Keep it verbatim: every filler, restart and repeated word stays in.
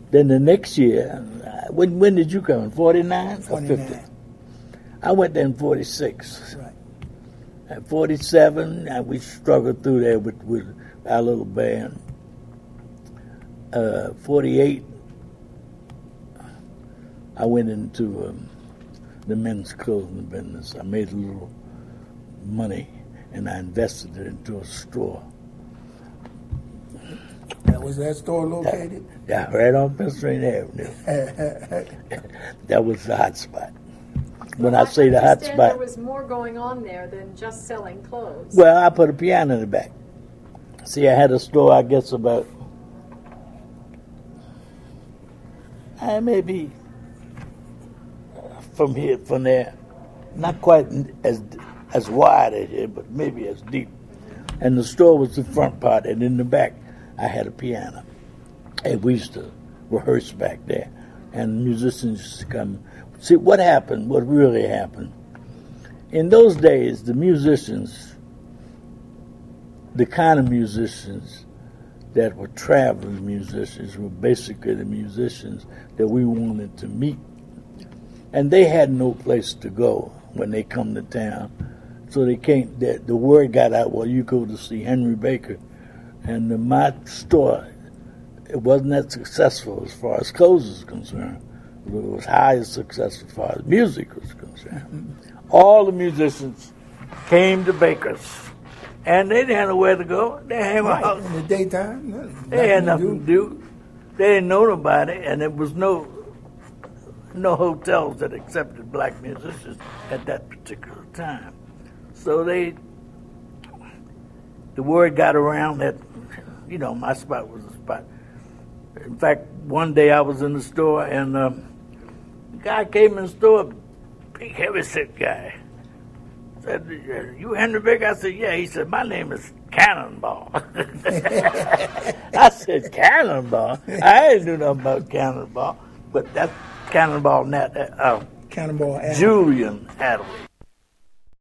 Then the next year, uh, when when did you come in? forty-nine or fifty? I went there in forty-six. Right. At forty-seven, and we struggled through there with, with our little band. Uh, forty-eight, I went into um, the men's clothing business. I made a little money, and I invested it into a store. That was that store located? That, yeah, right on Pennsylvania Avenue. That was the hot spot. When well, I say the hot spot, there was more going on there than just selling clothes. Well, I put a piano in the back. See, I had a store, I guess, about uh, maybe from here, from there, not quite as as wide as here, but maybe as deep. And the store was the front part, and in the back, I had a piano. And we used to rehearse back there, and musicians used to come. See, what happened, what really happened, in those days, the musicians, the kind of musicians that were traveling musicians were basically the musicians that we wanted to meet. And they had no place to go when they come to town. So they can't, the, the word got out, well, you go to see Henry Baker. And the, my store, it wasn't that successful as far as clothes is concerned. It was highly successful as far as music was concerned. All the musicians came to Baker's, and they didn't have nowhere to go. They had right. In the daytime, nothing, they had nothing to to do. They didn't know nobody, and there was no no hotels that accepted black musicians at that particular time. So they, the word got around that, you know, my spot was a spot. In fact, one day I was in the store, and um, the guy came in the store, big heavy-set guy. Said, you Henry Baker? I said, yeah. He said, my name is Cannonball. I said, Cannonball? I didn't know nothing about Cannonball, but that's Cannonball, Nat, uh, Cannonball Adderley. Julian Adderley.